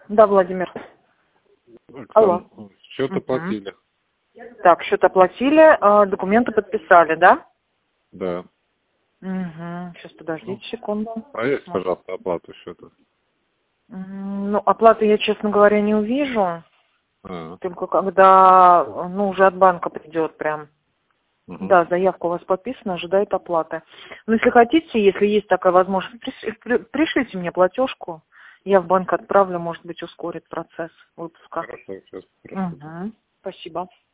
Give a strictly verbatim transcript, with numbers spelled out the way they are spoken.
Да, Владимир. Алло. Счет оплатили. Так, счет оплатили, документы подписали, да? Да. Угу. Сейчас, подождите секунду. Проверьте, пожалуйста, оплату счета. Ну, оплаты я, честно говоря, не увижу. А. Только когда, ну, уже от банка придет прям. Угу. Да, заявка у вас подписана, ожидает оплаты. Но если хотите, если есть такая возможность, пришлите мне платежку. Я в банк отправлю, может быть, ускорит процесс выпуска. Хорошо, сейчас. Угу. Спасибо.